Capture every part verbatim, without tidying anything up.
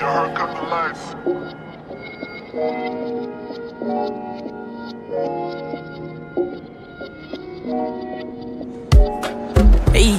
Your heart come to life. Hey,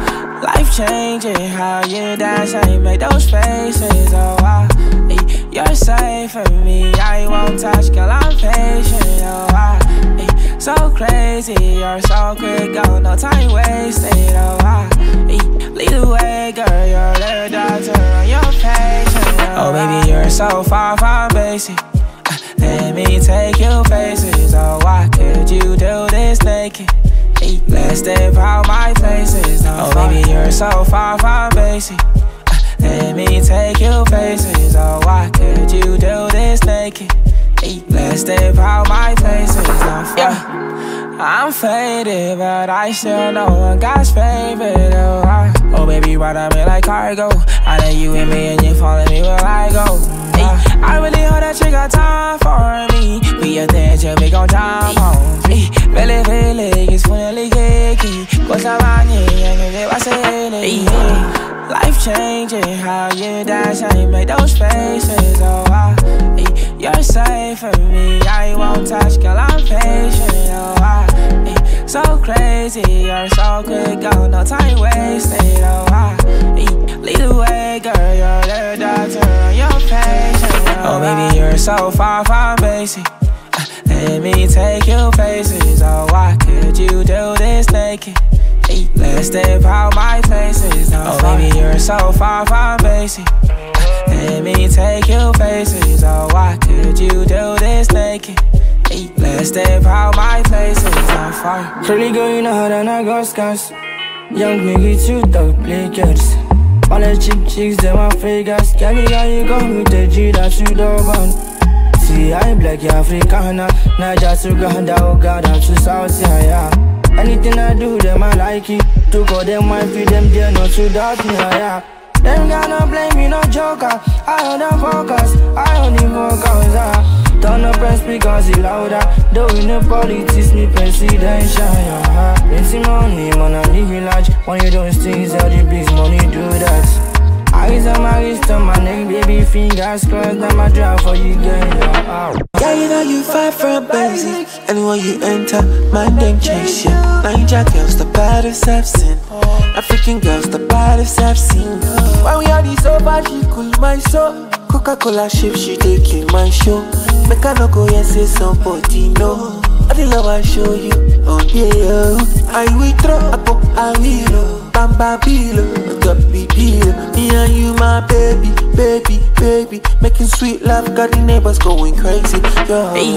life changing, how you dance, how you make those faces. Oh, wow. Hey, you're safe for me, I won't touch, girl, I'm patient. Oh, wow. Hey, so crazy, you're so quick, go, no time wasted. Oh, wow. Hey, lead the way, girl, you're the doctor, and you're patient. Oh, baby, you're so far from basic. Uh, let me take you places. Oh, why could you do this naked? Hey, let's step out my places. No, oh, baby, you're so far from basic. Uh, let me take you places. Oh, why could you do this naked? Hey, let's step out my places. No, yeah, I'm faded, but I still know I'm God's favorite. Oh, I, oh baby, ride on me like cargo. I know you and me and you following me where I go. Hey, I really hope that you got time for me. Be a thing till we gon' jump home. Hey, really, really, it's finally kiki. Cause I'm on you, and you get what I say. Life changing, how you dance, how you make those faces. Oh, wow. Hey, you're safe for me, I won't touch, girl, I'm patient. Oh, wow. Hey, so crazy, you're so quick, go, no time wasted. Oh, wow. Hey, lead the way, girl, you're the doctor, and you're patient. Oh, baby, you're so far from basic. Uh, let me take you places. Oh, why could you do this naked? Hey, let's step out my places. No, oh, baby, you're so far from basic. Uh, let me take you places. Oh, why could you do this naked? Hey, let's step out my places. I'm far. Really going hard and I got scars. Young nigga too dog play girls. All the cheap chicks, them are figures. Candy girl, you got me the G that you don't want. See, I'm black, Africana. Not just Uganda, Uganda to South, yeah, yeah. Anything I do, them I like it. To go them, I feel them, they're not to doubt me, yeah. Them gonna blame me, no joker. I on the focus, I on the focus, yeah. Turn up and speak cause it louder. Doing the politics, me presidential, yeah. Plenty money, man, I live in large. When you don't things, all the big money do that. Eyes on my wrist, on my neck, baby, fingers crossed. Now my drive for you, girl, yeah. Yeah, you know you far from basic. Anywhere you enter, man, them chase you. Niger girls, the baddest I've seen. African girls, the baddest I've seen. When we are this over, she cool my soul. Coca-Cola ship, she taking my show. Make I no go and say somebody no. I the love I show you, oh yeah. I will throw up, I will. Bamba bilo, got me bilo. Me and you, my baby, baby, baby. Making sweet love, got the neighbors going crazy, yeah. Hey,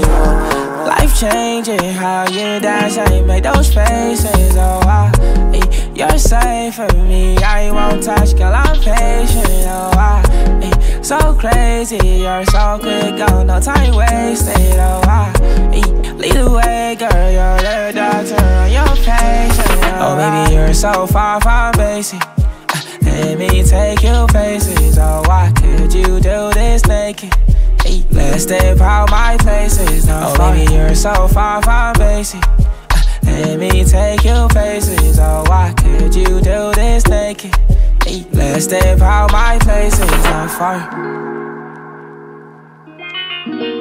life changing, how you dance, how you make those faces. Oh, wow. Hey, you're safe for me, I won't touch, girl, I'm patient. Oh, wow. Hey, so crazy, you're so quick, go, no time wasted. Oh, wow. Hey, lead the way, girl, you're the doctor, and you're patient. Oh, baby, you're so far from basic. Uh, let me take you places. Oh, why could you do this naked? Hey, let's step out my places. No, oh, baby, you're so far from basic. Uh, let me take you places. Oh, why could you do this naked? Hey, let's step out my places. I'm far.